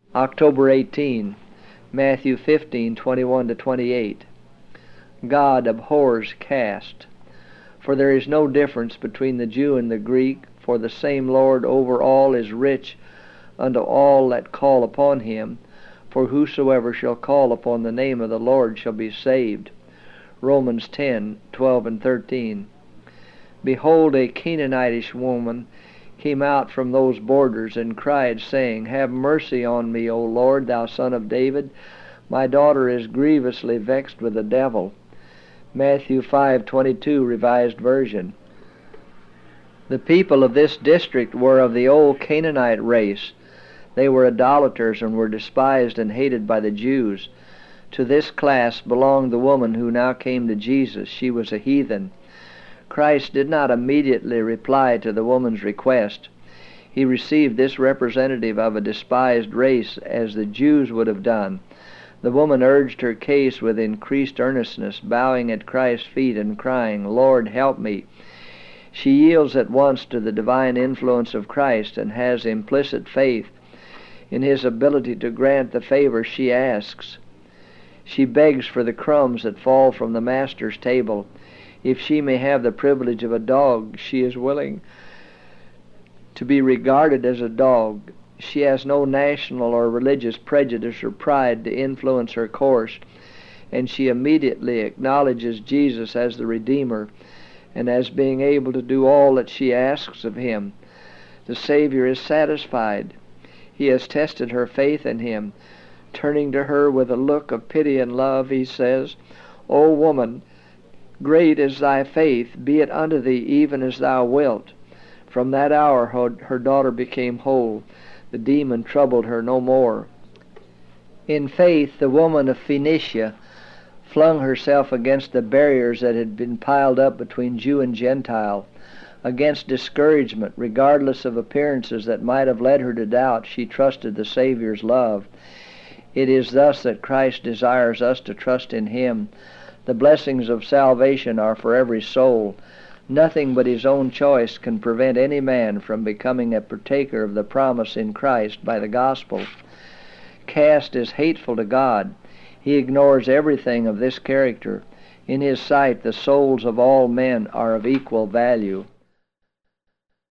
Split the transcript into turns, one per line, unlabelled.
October 18, Matthew 15:21-28. God abhors caste. For there is no difference between the Jew and the Greek, for the same Lord over all is rich unto all that call upon him. For whosoever shall call upon the name of the Lord shall be saved. Romans 10:12-13. Behold, a Canaanitish woman came out from those borders, and cried, saying, Have mercy on me, O Lord, thou Son of David. My daughter is grievously vexed with the devil. Matthew 5:22, Revised Version. The people of this district were of the old Canaanite race. They were idolaters and were despised and hated by the Jews. To this class belonged the woman who now came to Jesus. She was a heathen. Christ did not immediately reply to the woman's request. He received this representative of a despised race as the Jews would have done. The woman urged her case with increased earnestness, bowing at Christ's feet and crying, Lord, help me. She yields at once to the divine influence of Christ and has implicit faith in his ability to grant the favor she asks. She begs for the crumbs that fall from the Master's table. If she may have the privilege of a dog, she is willing to be regarded as a dog. She has no national or religious prejudice or pride to influence her course, and she immediately acknowledges Jesus as the Redeemer and as being able to do all that she asks of him. The Savior is satisfied. He has tested her faith in him. Turning to her with a look of pity and love, he says, O woman, great is thy faith, be it unto thee even as thou wilt. From that hour her daughter became whole. The demon troubled her no more. In faith, the woman of Phoenicia flung herself against the barriers that had been piled up between Jew and Gentile. Against discouragement, regardless of appearances that might have led her to doubt, she trusted the Savior's love. It is thus that Christ desires us to trust in him. The blessings of salvation are for every soul. Nothing but his own choice can prevent any man from becoming a partaker of the promise in Christ by the gospel. Caste is hateful to God. He ignores everything of this character. In his sight, the souls of all men are of equal value.